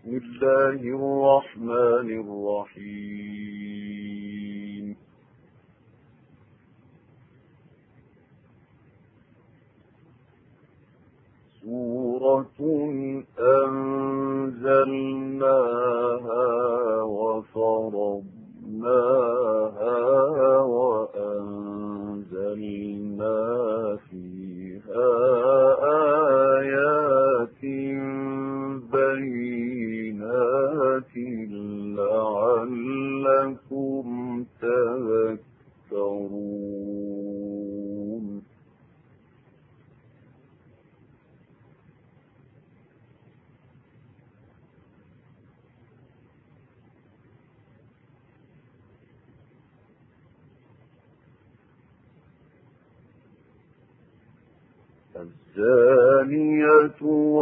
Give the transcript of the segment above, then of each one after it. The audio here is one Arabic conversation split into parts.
بسم الله الرحمن الرحيم. سورة أنزلناها وفرضناها وأنزلنا فيها آيات بينات لعلكم تذكرون. الزانية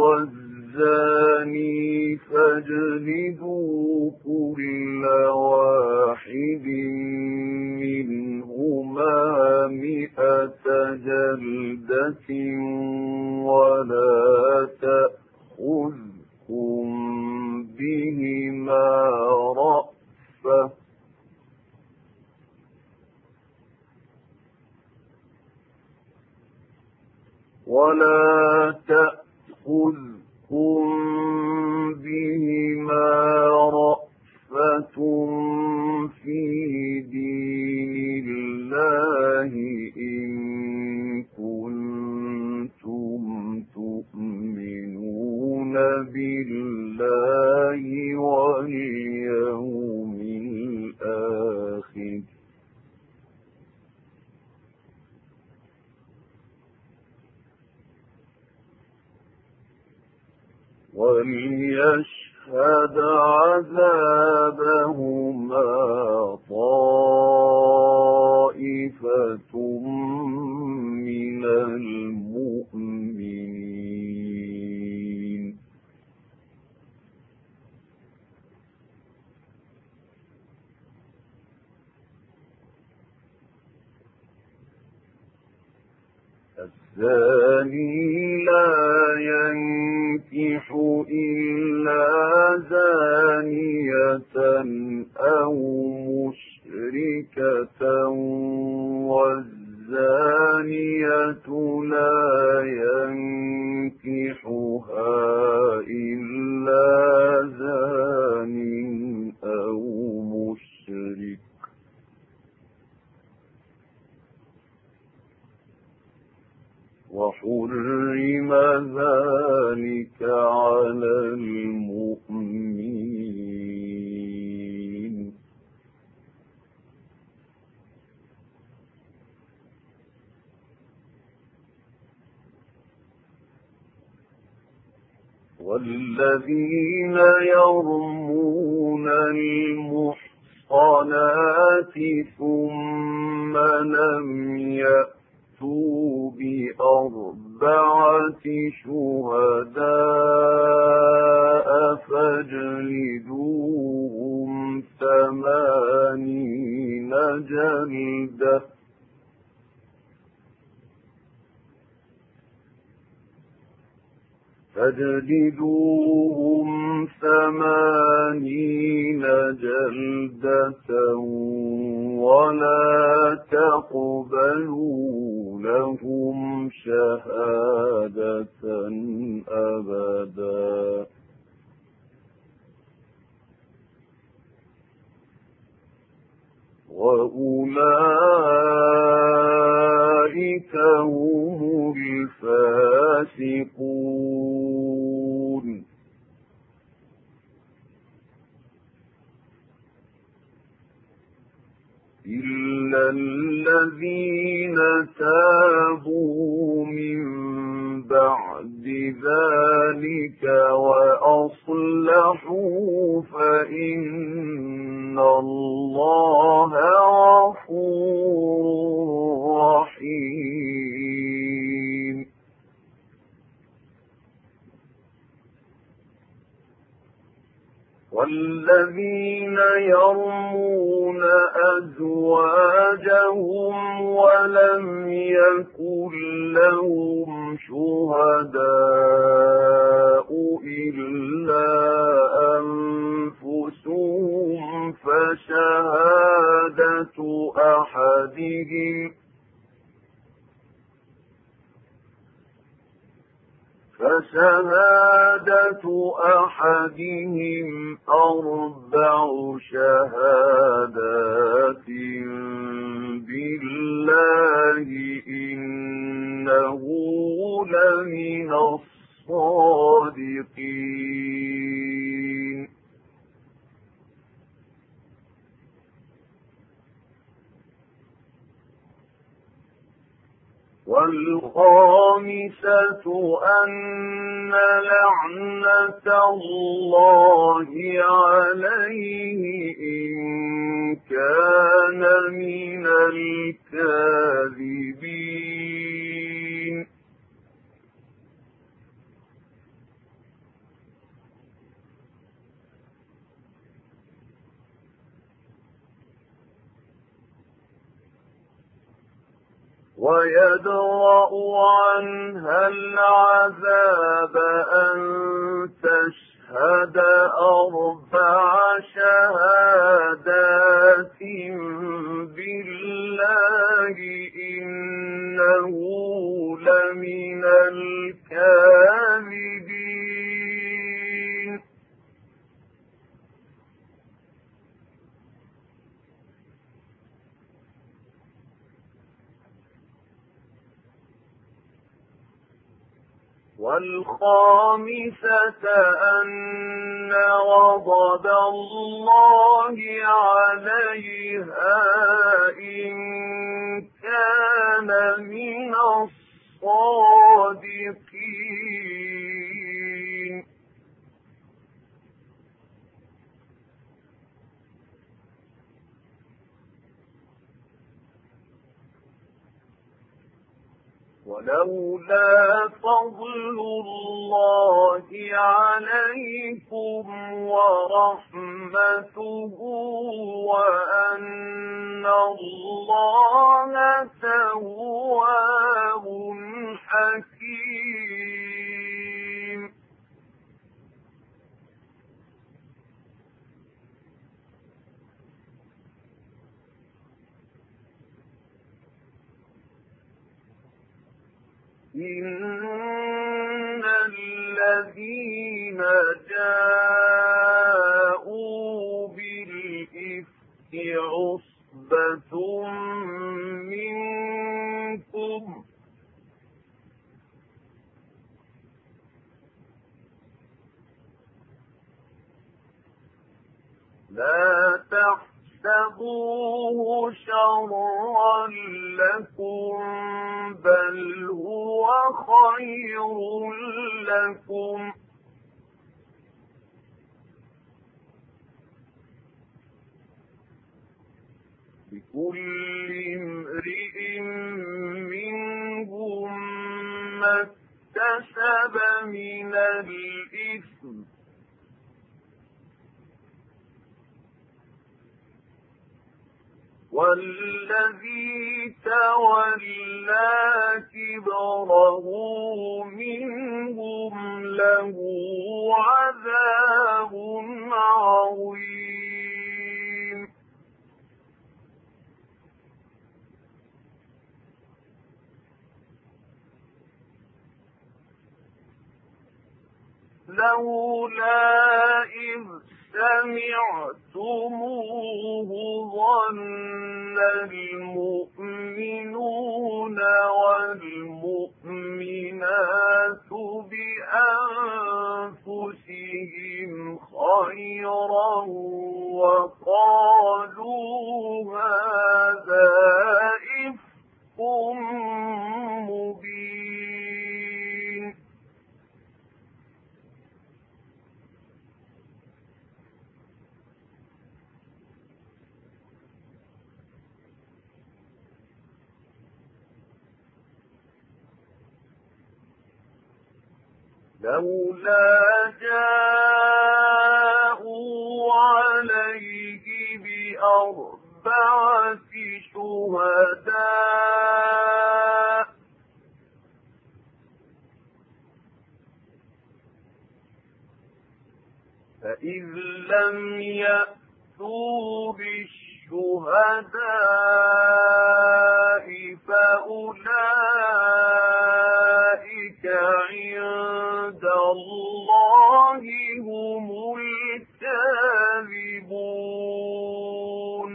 والزاني فاجلدوا كل واحد منهما 100 جلدة ولا تأخذكم بهما رأفة في دين الله إن كنتم تؤمنون بالله واليوم الآخر. وليشهد عذابهما طائفة من المؤمنين. الزاني لا ينكح إلا زانية أو مشركة والزانية لا ينكحها إلا زان أو مشرك. وحرم ذلك على المؤمنين. والذين يرمون المحصنات ثم لم يأتوا ب4 شهداء فاجلدوهم 80 جلدة ولا تقبلوا لهم شهادة أبدا وأولئك هم الفاسقون. إلا الذين تابوا من بعد ذلك وأصلحوا فإن الله غفور رحيم. والذين يرمون أزواجهم ولم يكن لهم شهداء إلا أيمانهم فشهادة أحدهم 4 شهادات بالله إنه لمن الصادقين والخامسة أن لعنة الله عليه إن كان من الكاذبين ويدرأ عنها العذاب أن تشهد 4 شهادات بالله إنه لمن الكاذبين والخامسة أن غضب الله عليها إن كان من الصادقين ولولا فضل الله عليكم ورحمته وأن الله تواب حكيم إن الذين جاءوا بالإفك عصبة منكم لا تحسبوه شرا لكم بل هو خير لكم لكل امرئ منهم ما اكتسب من الإثم والذي تولى كبره منهم له عذاب عظيم لولا إذ سمعتموه ظن المؤمنون والمؤمنات بأنفسهم خيرا وقالوا هذا إفك مبين لولا جاءوا عليه ب4 شهداء فإذ لم يأتوا الشهداء فأولئك عند الله هم الكاذبون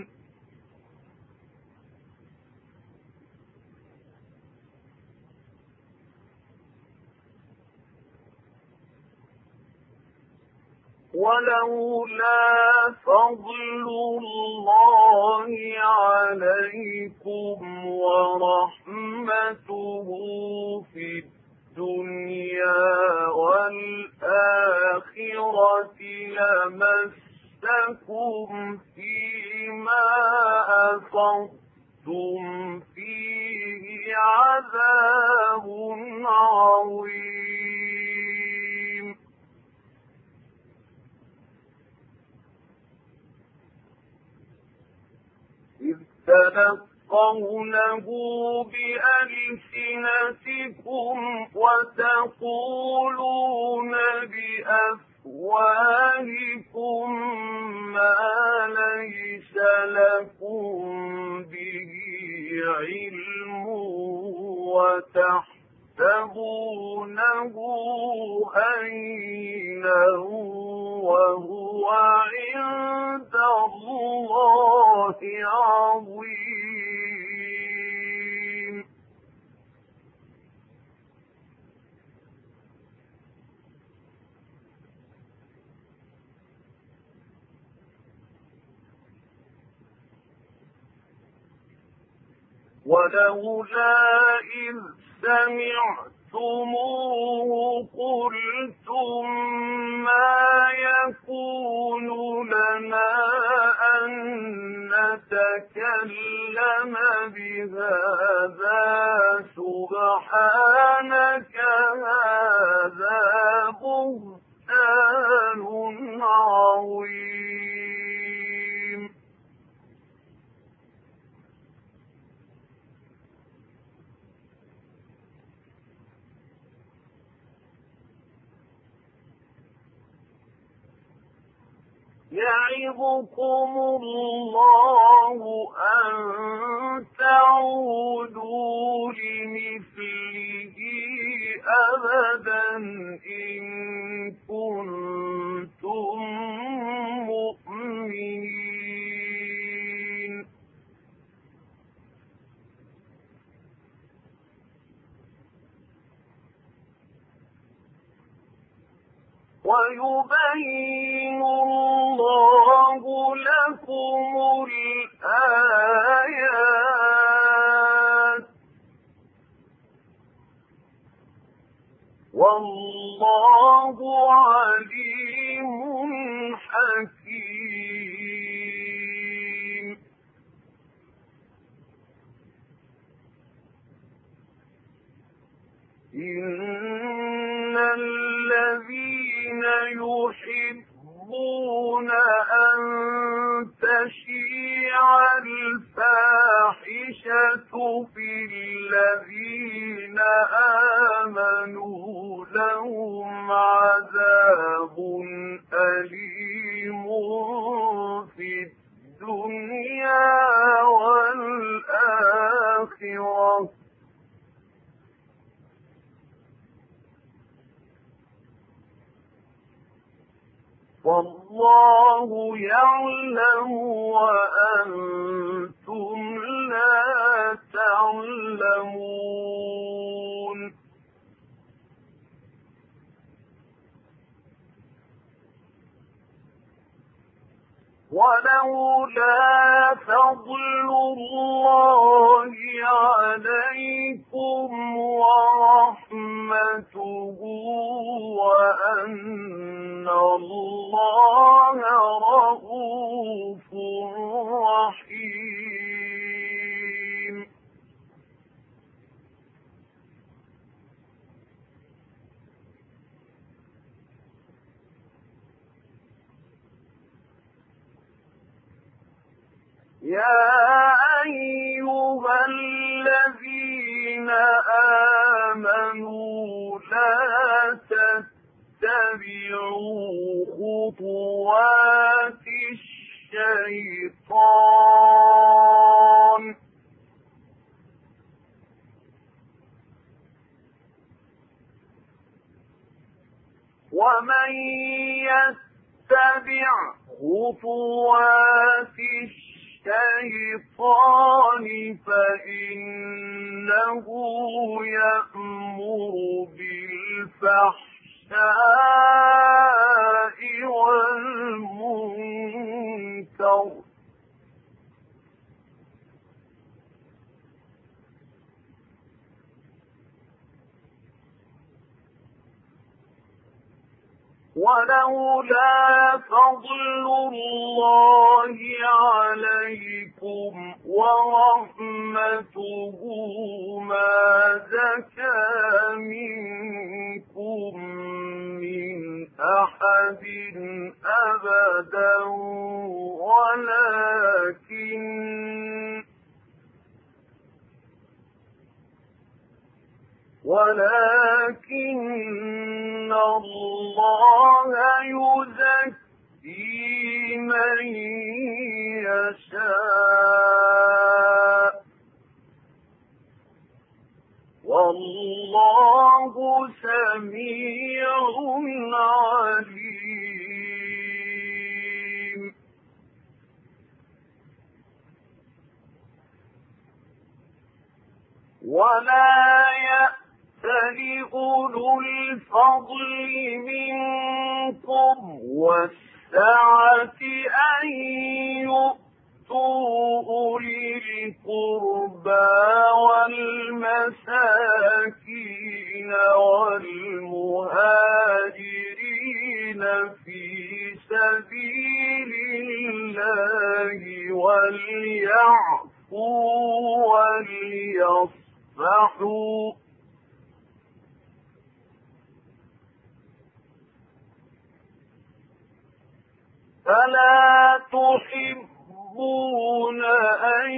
ولولا فضل الله عليكم ورحمته في الدنيا والآخرة لمسكم فيما أفضتم فيه عذاب عظيم إذ تلقونه بألسنتكم وتقولون بأفواهكم ما ليس لكم به علم وتحسبونه هينا وهو عند الله عظيم ولولا إذ سمعتموه قلتم ما يكون لنا أن نتكلم بهذا سبحانك هذا بهتان عظيم يعظكم الله أن تعودوا لمثله أبدا إن كنتم مؤمنين ويبين الله لكم الآيات والله عليم حكيم إن الذين يحبون أن تشيع الفاحشة في الذين آمنوا لهم عذاب أليم في الدنيا والآخرة والله يعلم وأنتم لا تعلمون ولولا فضل الله عليكم ورحمته وأن الله رؤوف رحيم يا أيها الذين آمنوا لا تتبعوا خطوات الشيطان خطوات الشيطان فإنه يأمر بالفحشاء والمنكر ولولا فضل الله عليكم ورحمته ما زكى منكم من أحد أبدا ولكن الله يزكي من يشاء والله سميع عليم. ولا يأتل أولو الفضل منكم والسعة أن يؤتوا أولي القربى والمساكين والمهاجرين في سبيل الله وليعفوا وليصفحوا فلا تحبون أن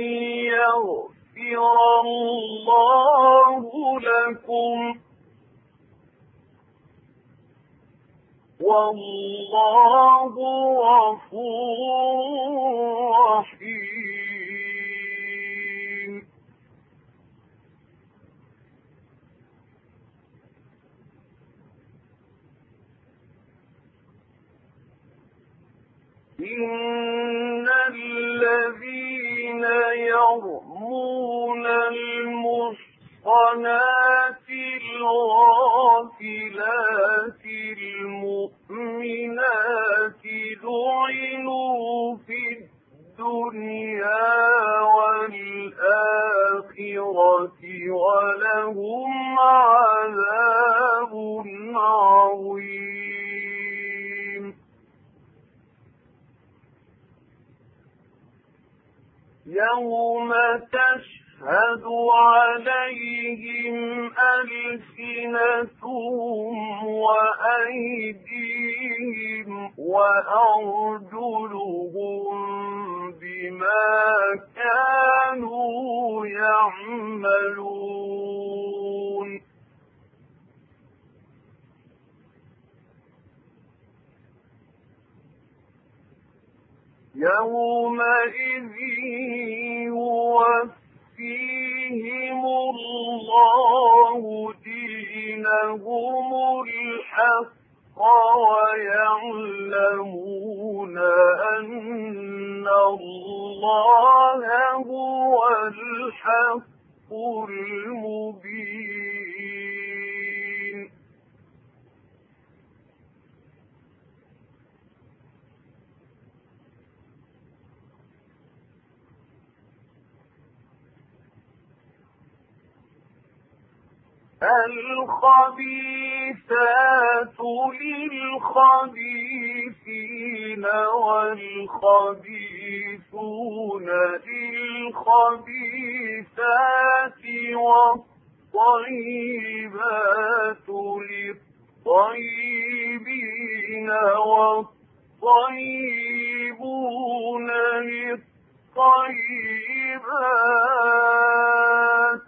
يغفر الله لكم والله غفور رحيم. إن الذين يرمون المحصنات الغافلات المؤمنات لعنوا في الدنيا والآخرة ولهم عذاب عظيم. يوم تشهد عليهم ألسنتهم وأيديهم وأرجلهم بما كانوا يعملون. يومئذ يوفيهم الله دينهم الحق ويعلمون أن الله هو الحق المبين. الخبيثات للخبيثين والخبيثون للخبيثات والطيبات للطيبين والطيبون للطيبات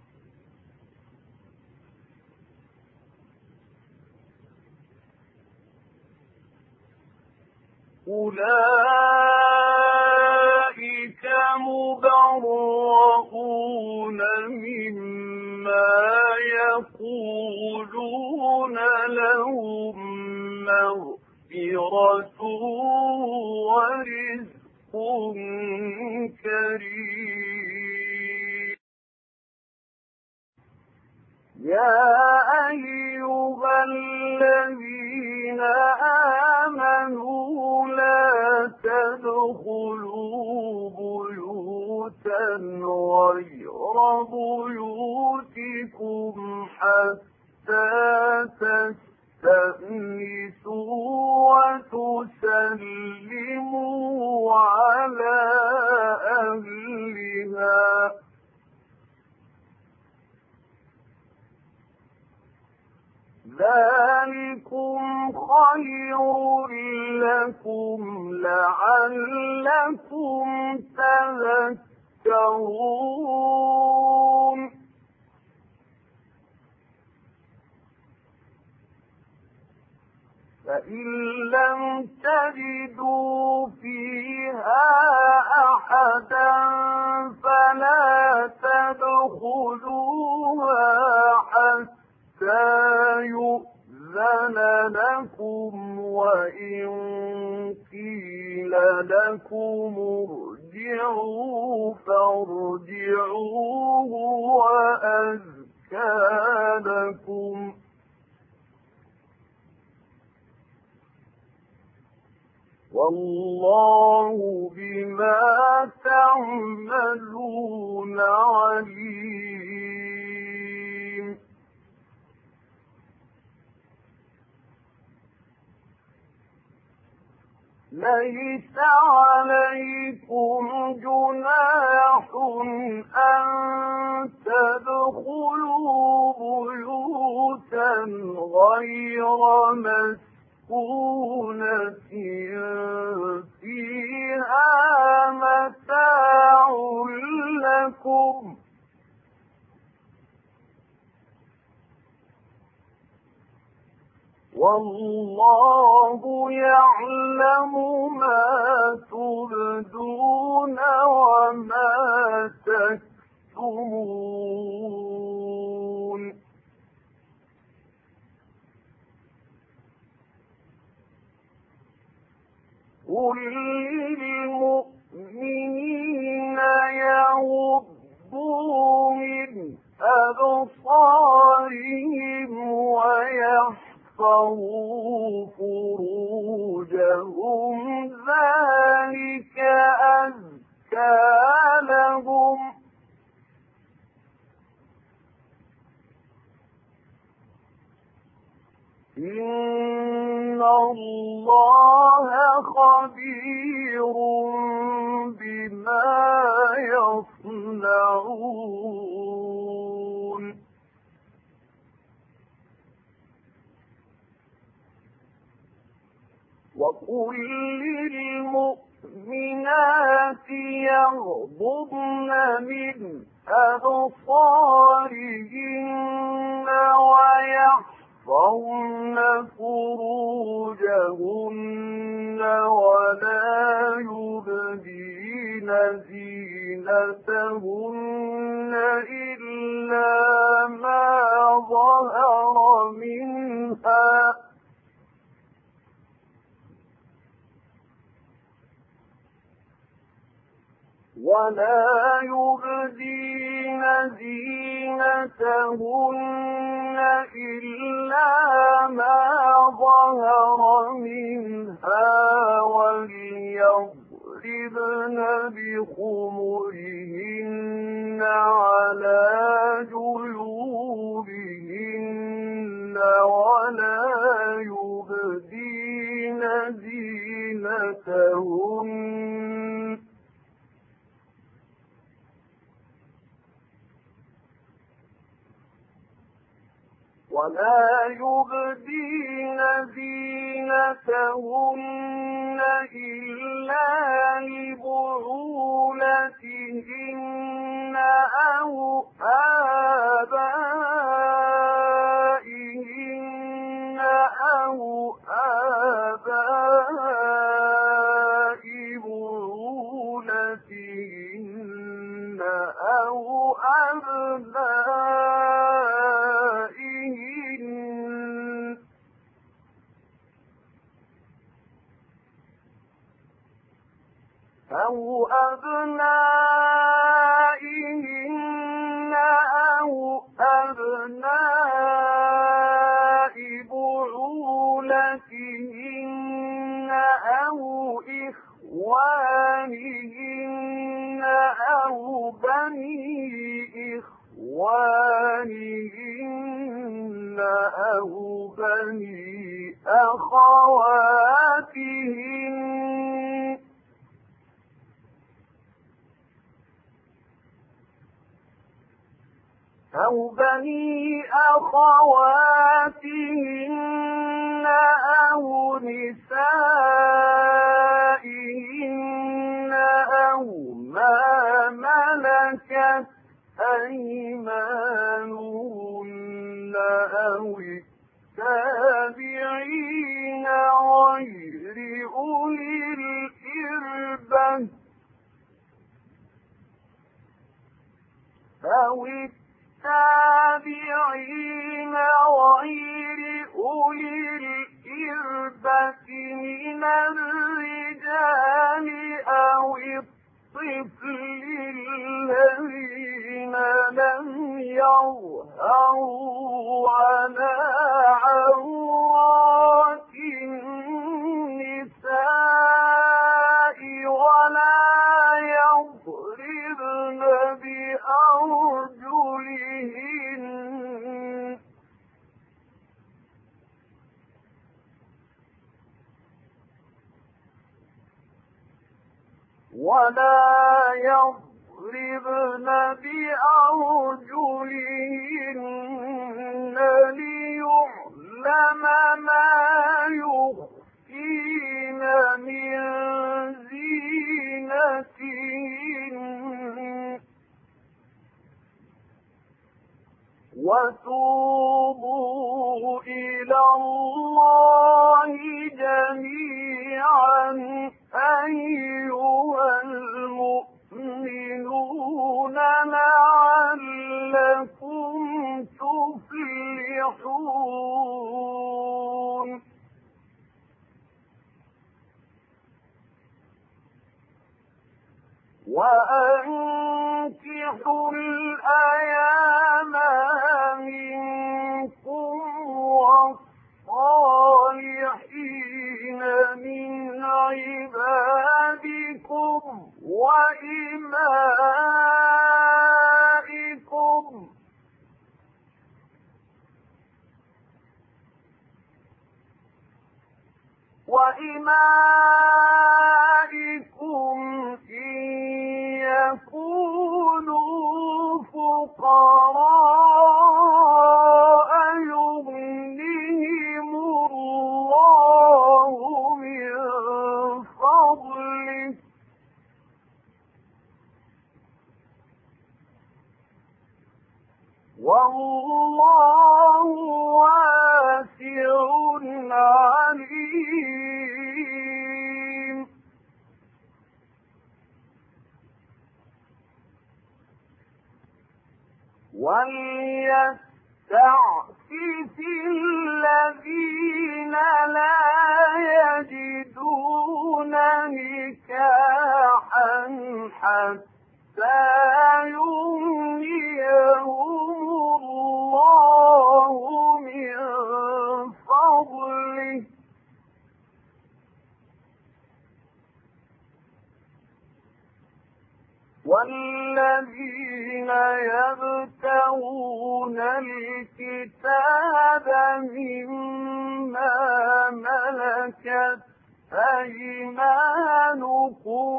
أولئك مبرؤون مما يقولون لهم مغفرة مغفرة ورزق كريم. يا أيها الذين آمنوا لا تدخلوا بيوتا غير بيوتكم حتى تستأنسوا وتسلموا على أهلها. ذلكم خير لكم لعلكم تذكرون. فإن لم تجدوا فيها أحدا فلا تدخلوها حتى يؤذن لكم، وإن قيل لكم ارجعوا فارجعوا هو أزكى لكم. والله بما تعملون عليم. ليس عليكم جناح أن تدخلوا بيوتا غير مسكونة فيها متاع لكم، والله يعلم ما تبدون وما تكتمون. قل للمؤمنين يغضوا من أبصارهم ويحفظوا فروجهم ذلك أزكى لهم. إن الله خبير بما يصنعون. وقل للمؤمنات يغضضن من أبصارهن ويحفظن فروجهن ولا يبدين زينتهن إلا ما ظهر منها، ولا يبدين زينتهن إلا ما ظهر منها، وليضربن بخمرهن على جيوبهن ولا يبدين زينتهن إلا لبعولتهن أو آبائهن أو آباء بعولتهن أو أبنائهن أو أبنائهن أو أبناء بعولتهن أو إخوانهن أو بني إخوانهن أو بني أخواتهن أو نسائهن أو ما ملكت أيمانهن أو التابعين غير أولي الإربة التابعين غير أولي الإربة من الرجال أو الطفل الذين لم يظهروا على عورات النساء ولا يضربن بأرجلهن ليعلم ما يخفين من زينتهن وتوبوا إلى الله جميعا أيها المؤمنون لعلكم تفلحون وأنكحوا الأيام منكم والصالحين من عبادكم وإمائكم إن يكونوا فقراء يغنيهم الله من فضله والله واسع عليم وليستعفف الذين لا يجدون نكاحا حتى يغنيهم الله من فضله والذين يبتغون الكتاب مما ملكت أيمانكم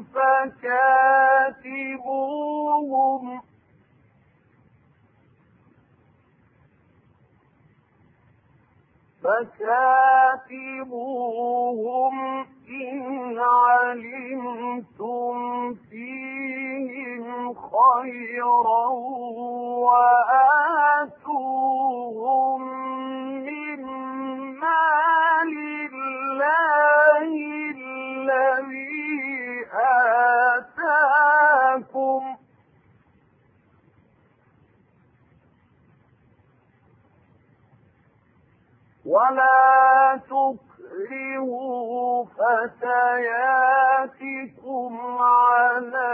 فكاتبوهم إن علمتم فيهم خيرا وآتوهم من مال الله الذي آتاكم ولا تكرهوا فتياتكم أمسكتم على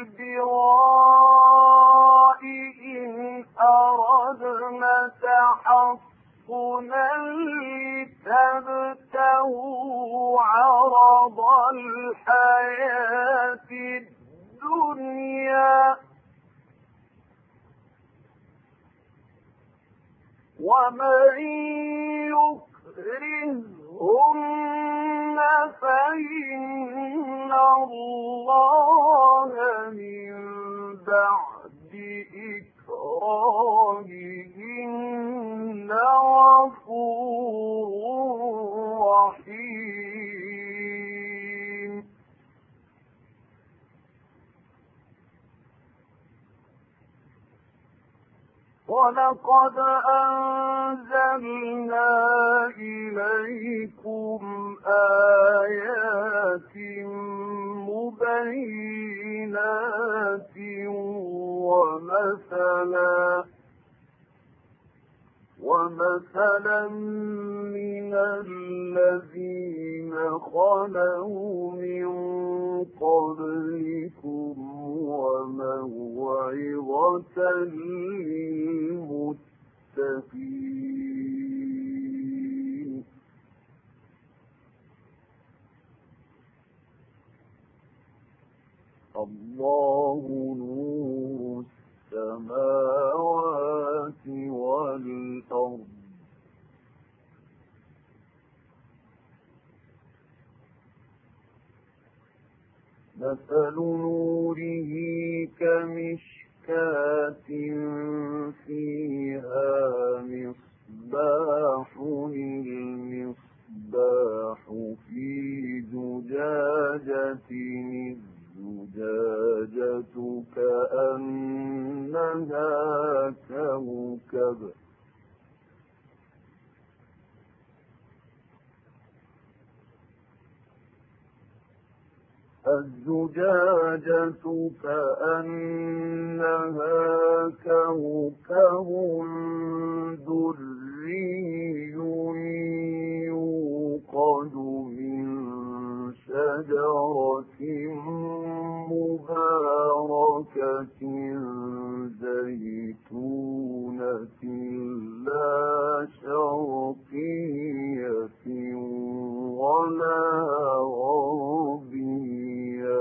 البغاء إن أردنا تحصنا لتبتغوا عرض الحياة الدنيا ومن يكرهن فإن الله من بعد إكراههن غفور رحيم. ولقد أنزلنا إليكم آيات مبينات ومثلا من الذين خلوا من قبلكم وموعظة للمتقين. الله نور السماوات والأرض مثل نوره كمشكاة فيها مصباح المصباح في زجاجة الزجاجة كأنها كوكب دري يوقد من شجرة مباركة زيتونة لا شرقية ولا غربية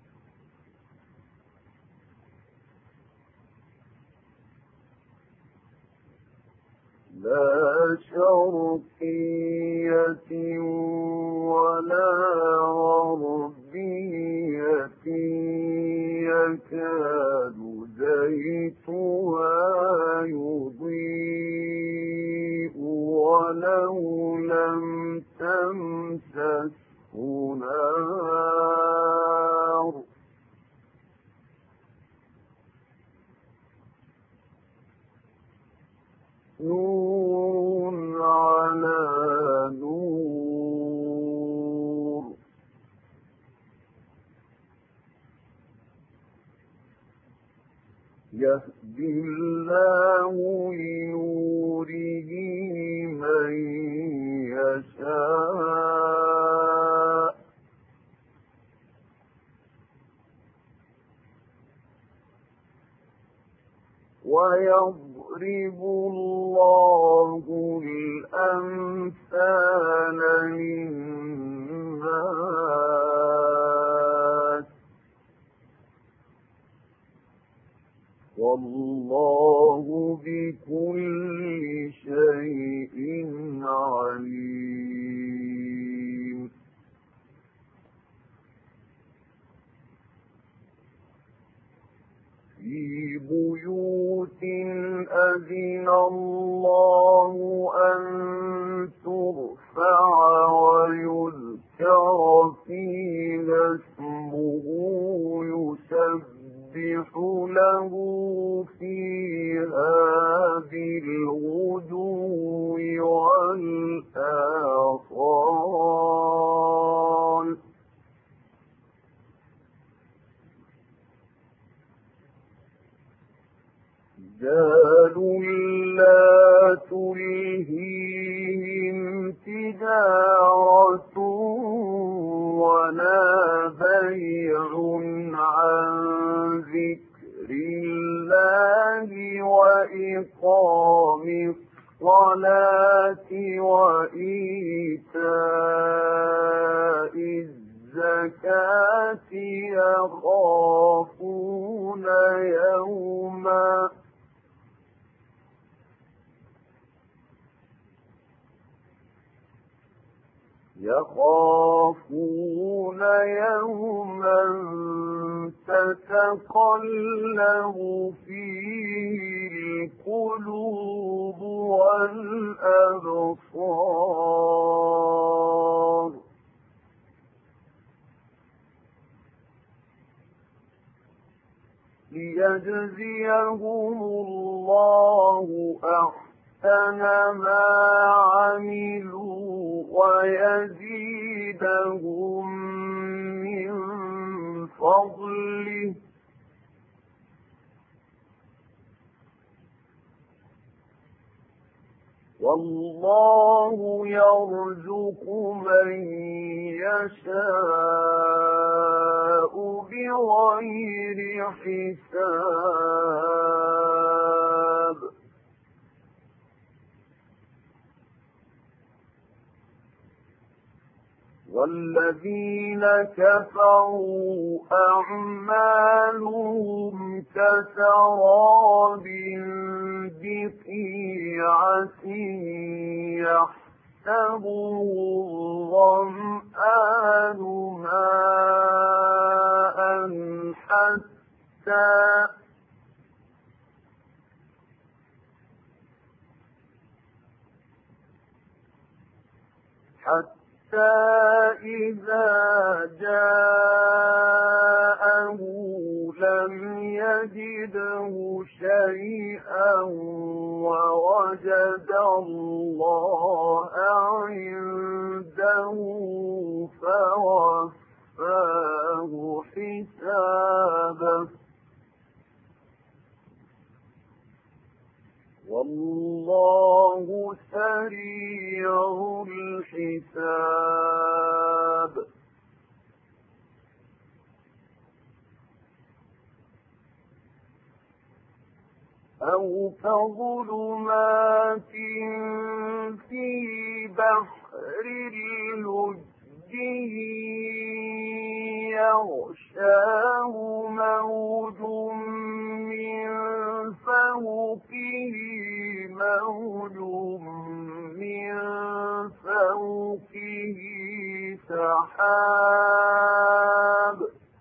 يكاد زيتها يضيء ولو لم تمسسه نار نور على نور يهدي الله لنوره من يشاء ويضرب الله الأمثال للناس والله بكل شيء عليم. في بيوت أذن الله أن ترفع ويذكر فيها اسمه يسبح له فيها بالغدو والآصال رجال لا تلهيهم تجارة ولا بيع شيء عن ذكر الله وإقام الصلاة وإيتاء الزكاة يخافون يوما تتقلب فيه القلوب والأبصار ليجزيهم الله أحسن ما عملوا ويزيدهم من فضله والله يرزق من يشاء بغير حساب والذين كفروا أعمالهم كسراب بقيعة يحسبه الظمآن ماء حتى إذا جاءه لم يجده شيئا ووجد الله عنده فوفاه حسابه والله سريع الحساب أو كظلمات في بحر اللجي يغشاه موج من فوقه موج من فوقه سحاب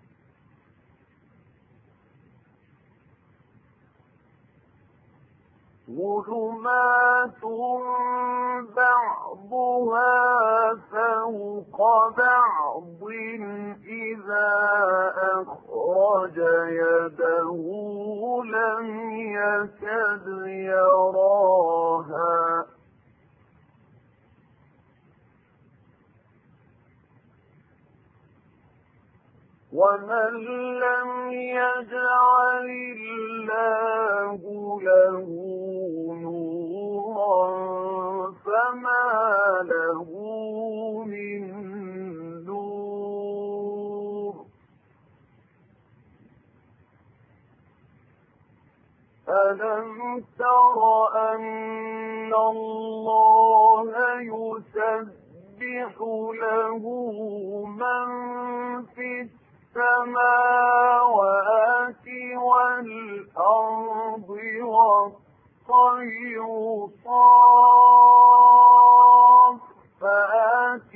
ظلمات بعضها فوق بعض إذا أخرج يده لم يكد يراها ومن لم يجعل الله له نورا فما له من نور ألم تر أن الله يسبح له من في السماوات والأرض والطير صافات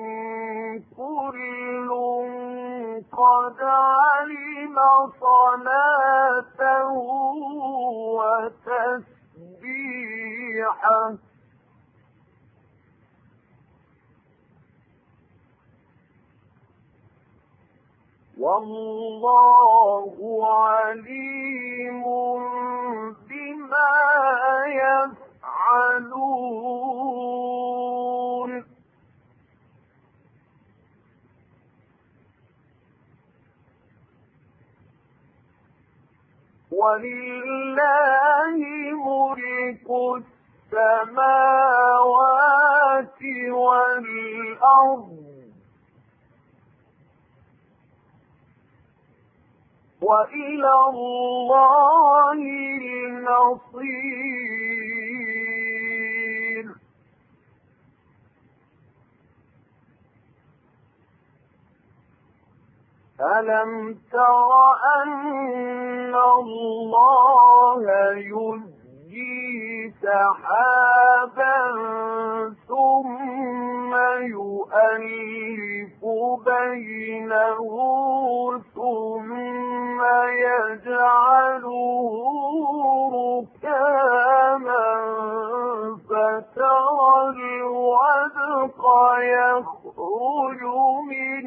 كل قد علم صلاته وتسبيحه والله عليم بما يفعلون ولله ملك السماوات والأرض وإلى الله المصير. ألم تر أن الله يزجي سحابا ثم يؤلف بينه ثم يجعله ركاما فترى الودق يخرج من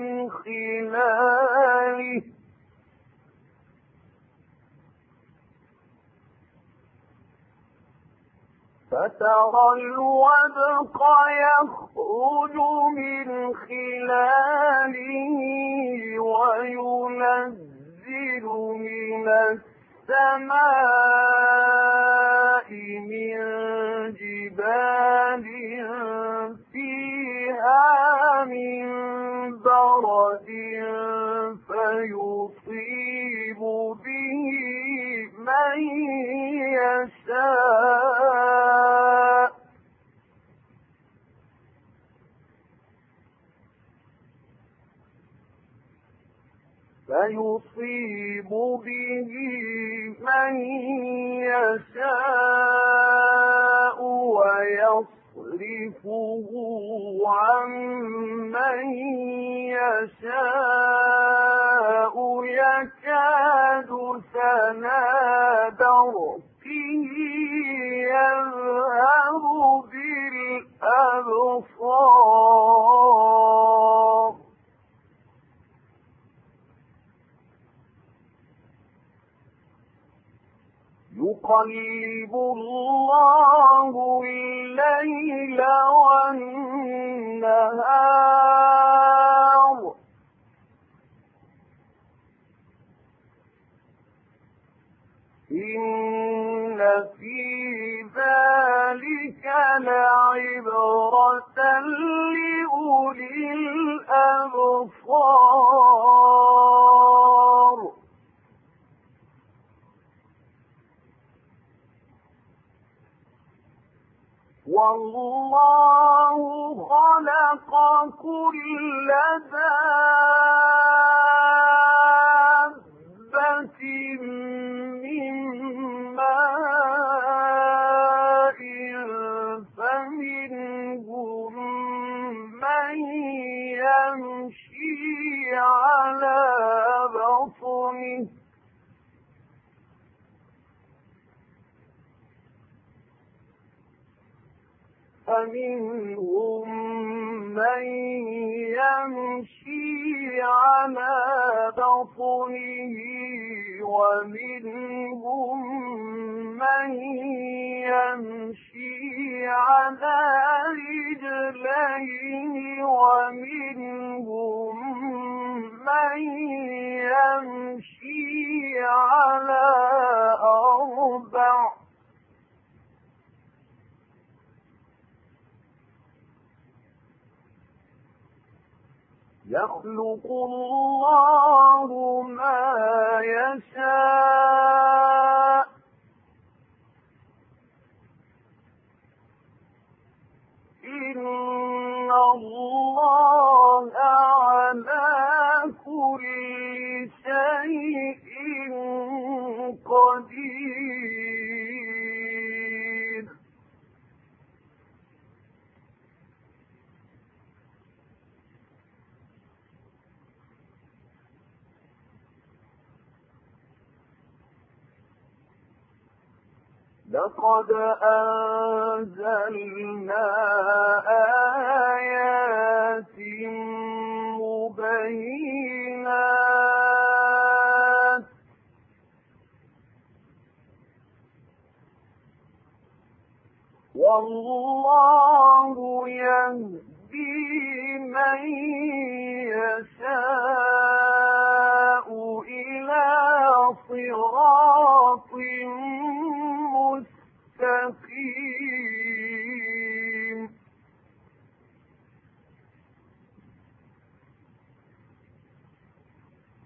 خلاله وينزل من السماء من جبال فيها من برد فيصيب به من يشاء ويصرفه عن من يشاء يكاد سنا برقه يذهب بالأبصار يقلب الله الليل والنهار إن في ذلك لعبرة لأولي الأبصار والله خلق كل دابة من ماء فمنهم من يمشي على بطنه فمنهم من يمشي على بطنه ومنهم من يمشي على رجلين ومنهم من يمشي على أربع يخلق الله ما يشاء إن الله على كل شيء قدير لقد أنزلنا آيات مبينات والله يهدي من يشاء إلى صراط مستقيم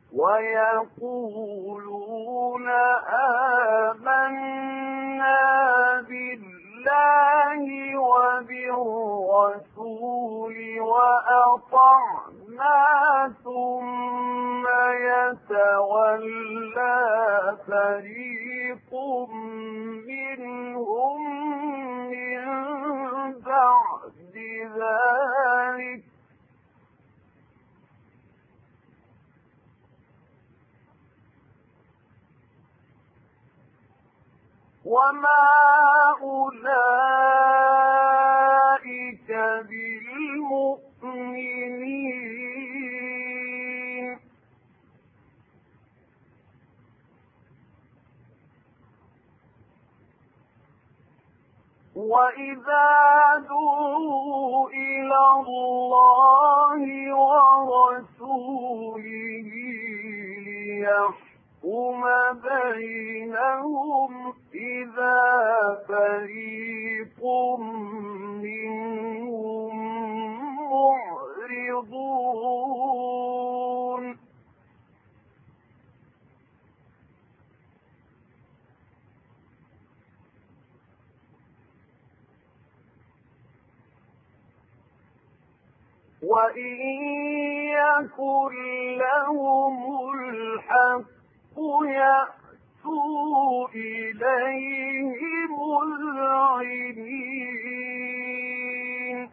ويقولون آمنا بالله وبالرسول وأطعنا ثم يتولى فريق منهم من بعد ذلك وما أولئك بالمؤمنين وإذا دعوا إلى الله ورسوله ليحكم بينهم إذا فريق منهم معرضون وإن يكن لهم الحق يأتوا إليه مذعنين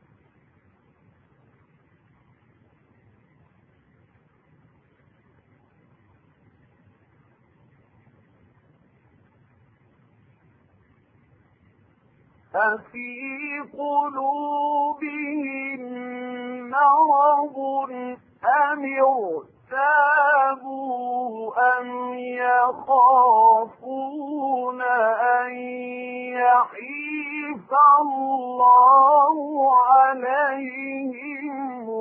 أفي قلوبهم مرض أم ارتابوا أم يخافون أن يحيف الله عليهم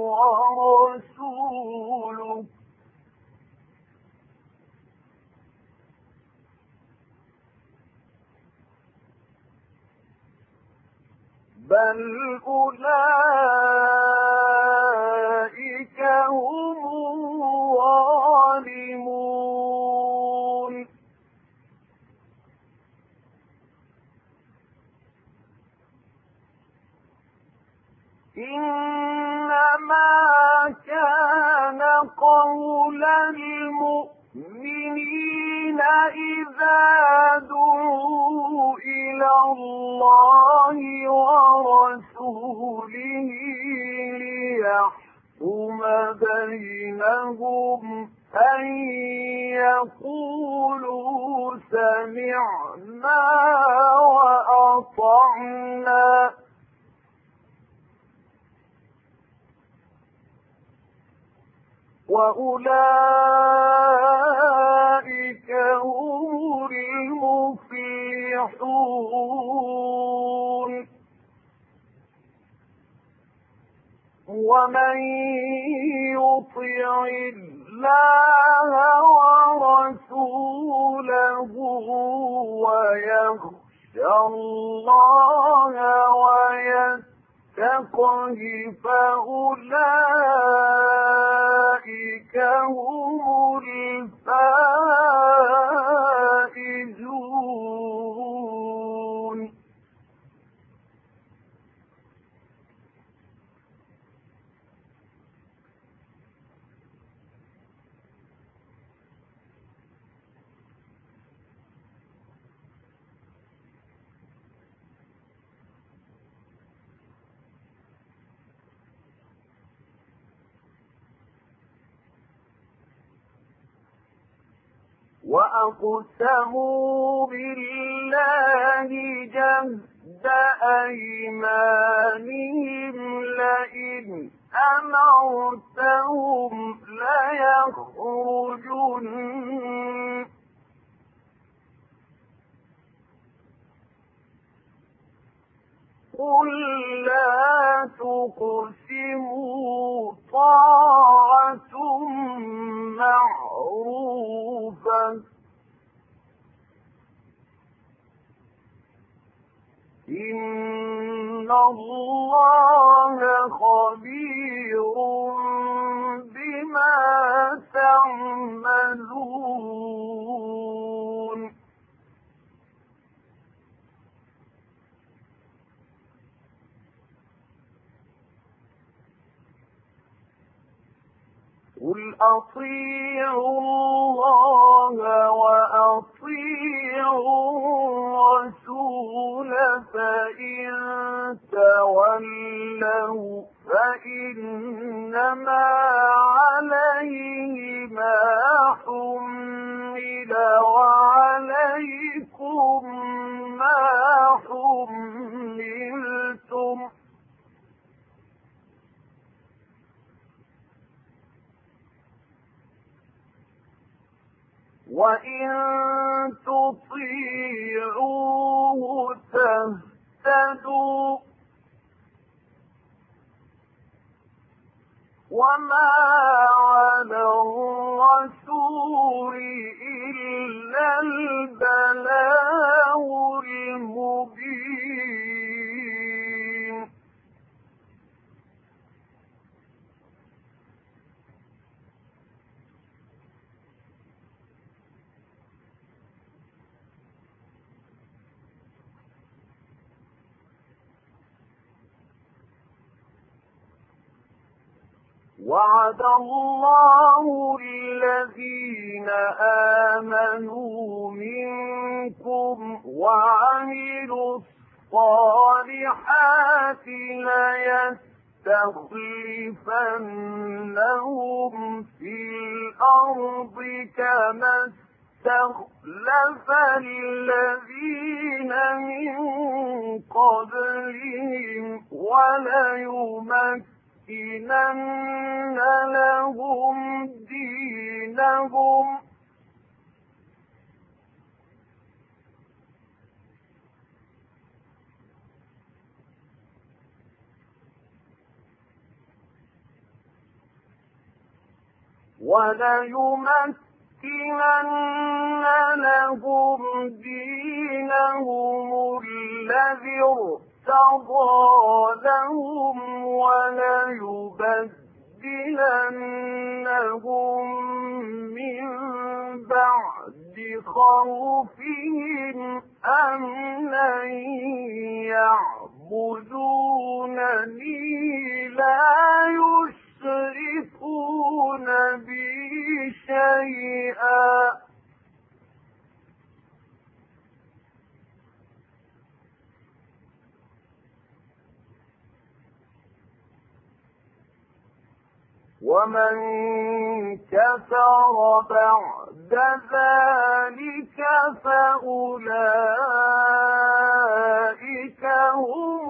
ورسوله بل أولئك هم الظالمون إنما كان قول المؤمنين إذا دعوا إلى الله ورسوله ليحكم بينهم أن يقولوا سمعنا وأطعنا وأولئك هم المفلحون ومن يطع الله ورسوله ويخشى الله ويتقه فأولئك هم الفائزون وأقسموا بالله جهد أيمانهم لئن أمرتهم ليخرجن قل لا تقسموا طاعة معروفة إن الله خبير بما تعملون قل أطيعوا الله وأطيعوا الرسول فإن تولوا فإنما عليه ما حمل وعليكم ما حملتم وإن تطيعوه تهتدوا وما على الرسول إلا البلاغ المبين وعد الله الذين آمنوا منكم وعملوا الصالحات ليستخلفنهم في الأرض كما استخلف الذين من قبلهم وليمكنن لهم دينهم الذي ارتضى لهم وليبدلنهم من بعد خوفهم أمنا يعبدونني لا يشركون بي شيئا ومن كفر بعد ذلك فأولئك هم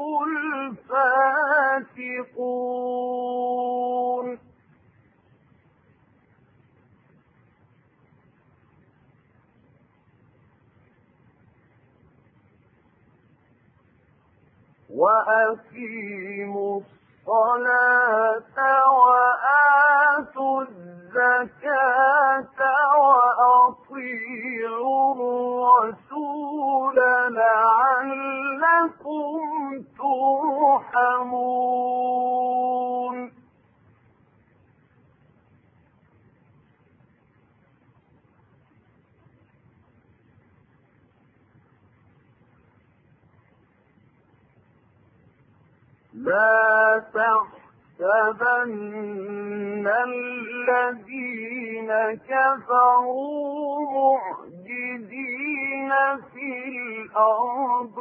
الفاسقون وأقيموا الصلاة وآتوا الزكاة وأطيعوا الرسول لعلكم ترحمون لا تحسبن الذين كفروا معجزين في الأرض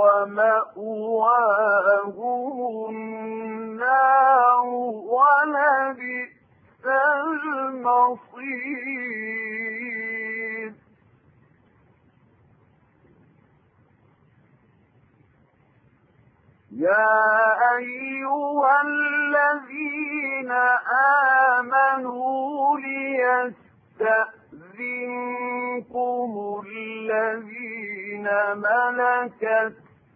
ومأواهم النار ولبئس المصير يا أيها الذين آمنوا ليستأذنكم الذين ملكت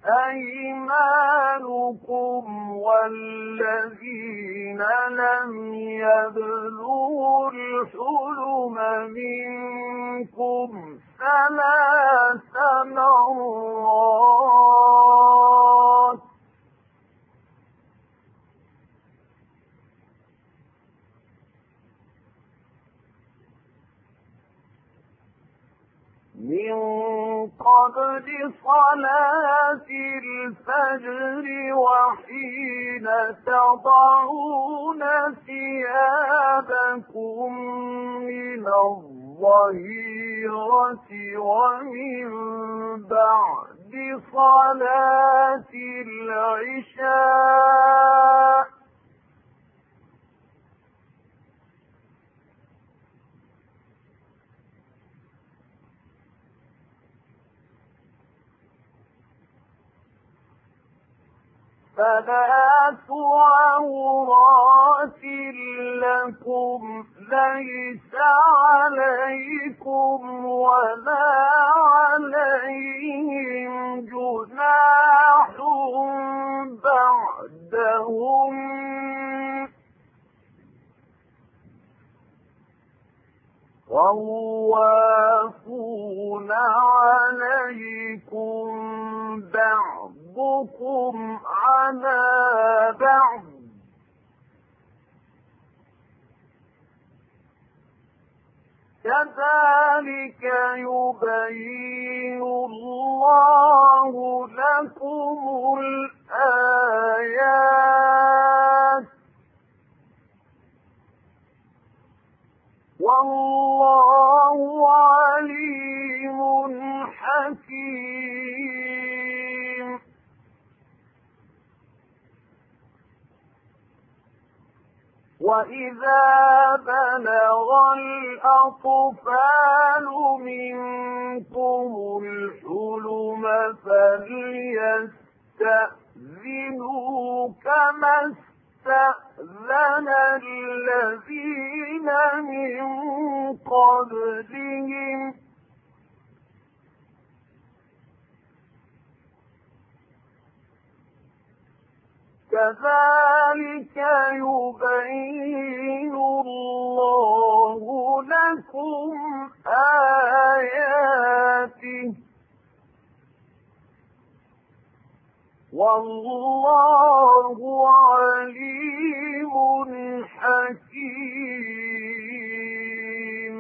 أيمانكم والذين لم يبلغوا الحلم منكم 3 مرات من قبل صلاة الفجر وحين تضعون ثيابكم أصابكم من الظهيرة ومن بعد صلاة العشاء ثلاث عورات لكم ليس عليكم ولا عليهم جناح بعدهم طوافون عليكم بعضكم على بعض كذلك يبين الله لكم الآيات والله عليم حكيم. وإذا بلغ الأطفال منكم الحلم فليستأذنوا كما استأذن الذين من قبلهم كذلك يبين الله لكم آياته والله عليم حكيم.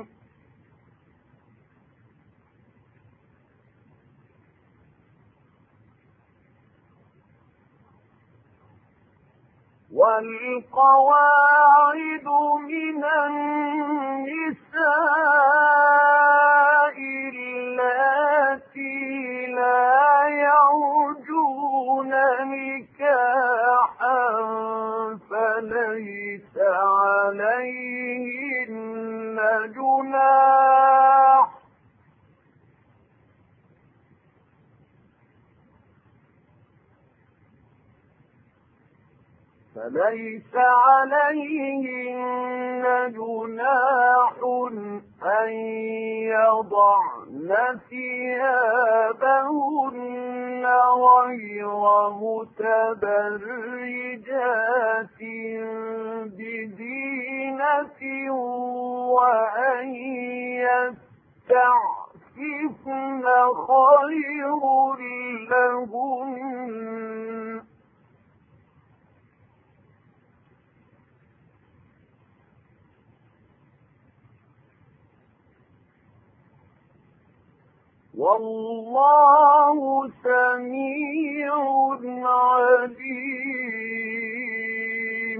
والقواعد من النساء اللاتي لا يرجون نكاحا فليس عليهن جناح أن يضعن ثيابهن غير متبرجات بزينة وأن يستعففن خير لهن والله سميع عليم.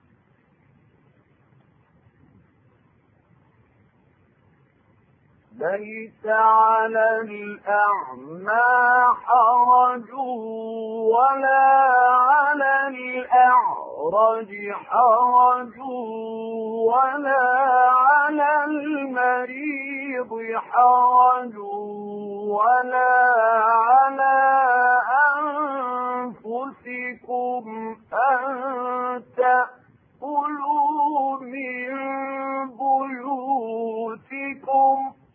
ليس على الأعمى حرج ولا على الأعرج حرج ولا على المريض حرج ولا على أنفسكم أن تأكلوا من بيوتكم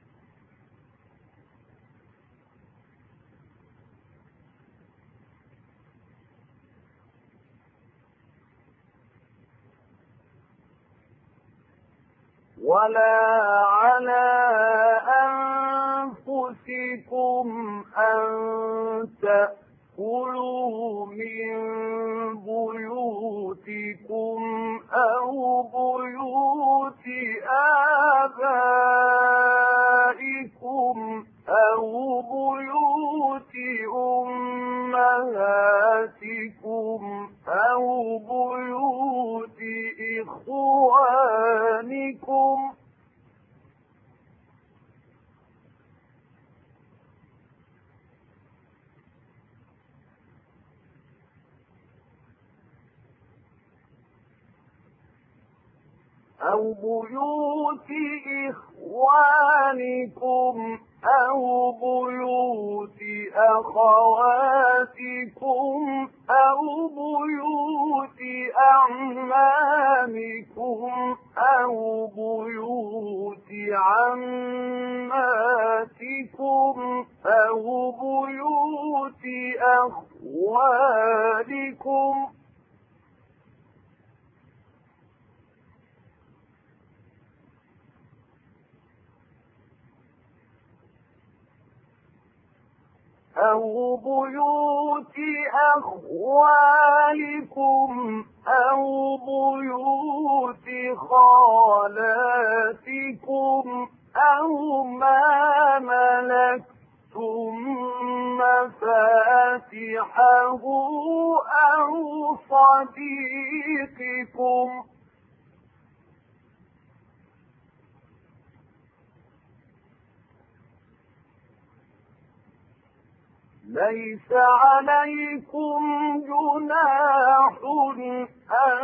ولا على أنفسكم أن تأكلوا من بيوتكم أو بيوت آبائكم أو بيوت أمهاتكم أو بيوت إخوانكم أو بيوت إخوانكم أو بيوت أخواتكم أو بيوت أعمامكم أو بيوت عماتكم أو بيوت أخوالكم أو بيوت أخوالكم أو بيوت خالاتكم أو ما ملكتم مفاتحه أو صديقكم ليس عليكم جناح أن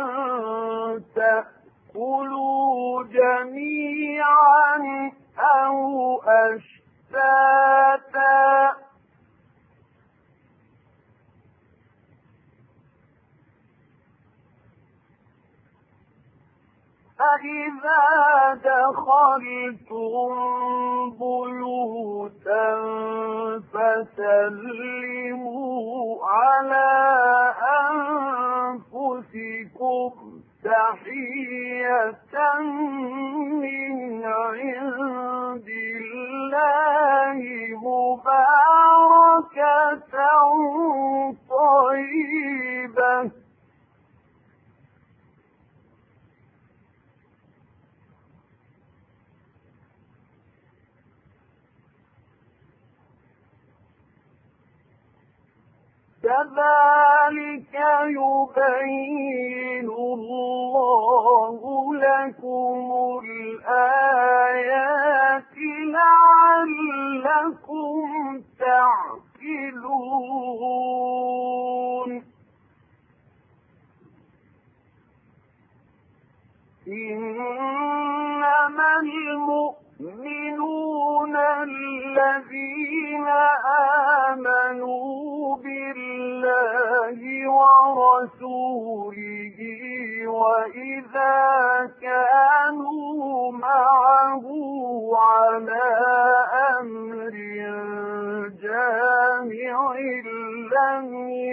تأكلوا جميعا أو أشتاتا فإذا دخلتم بيوتا فسلموا على أنفسكم تحية من عند الله مباركة طيبة كذلك يبين الله لكم الآيات لعلكم تعقلون إنما المؤمنون الذين آمنوا بالله ورسوله وإذا كانوا معه على أمر جامع لم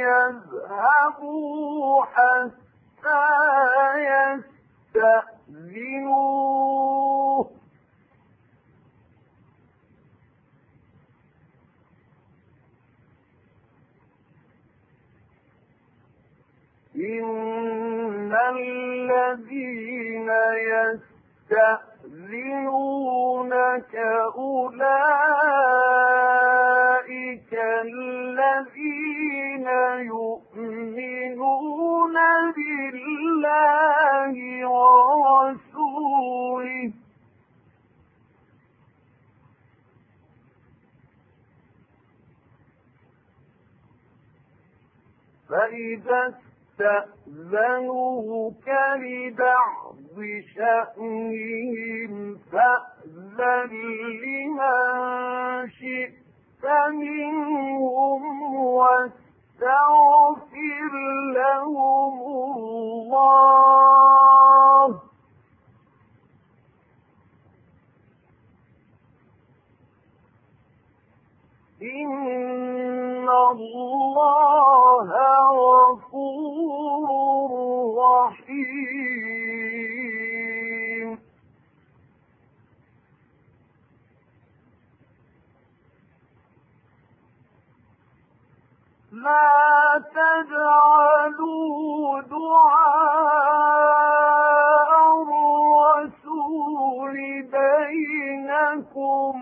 يذهبوا حتى يستأذنوه إن الذين يستأذنونك أولئك الذين يؤمنون بالله ورسوله فإذا استأذنوك لبعض شأنهم فأذن لمن شئت منهم واستغفر لهم الله إن الله غفور رحيم لا تجعلوا دعاء الرسول بينكم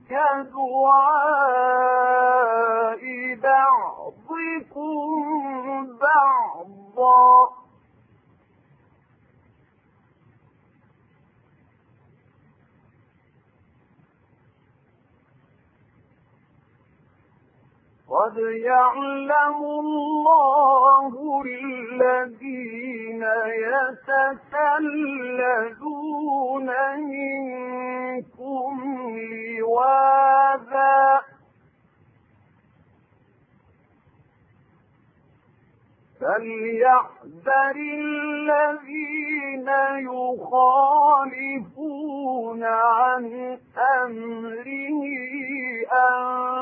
كدعاء بعضكم بعضا قد يعلم الله الذين يتسللون يأتون منكم لواذا فليحذر الذين يخالفون عن أمره أن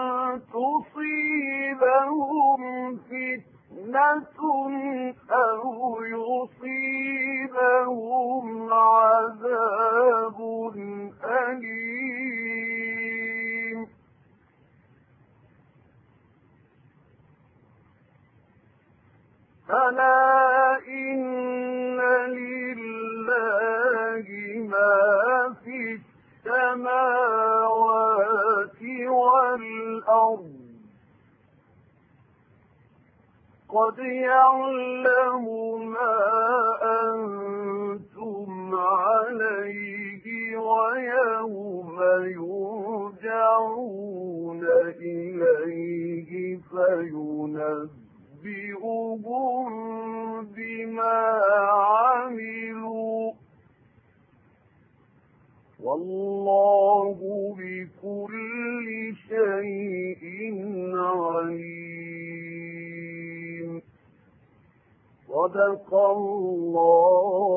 تصيبهم فتنة أو يصيبهم عذاب أليم ألا إن لله ما في السماوات والأرض قد يعلم ما أنتم عليه ويوم يرجعون إليه فينبئهم بما عملوا والله بكل شيء عليم. صدق الله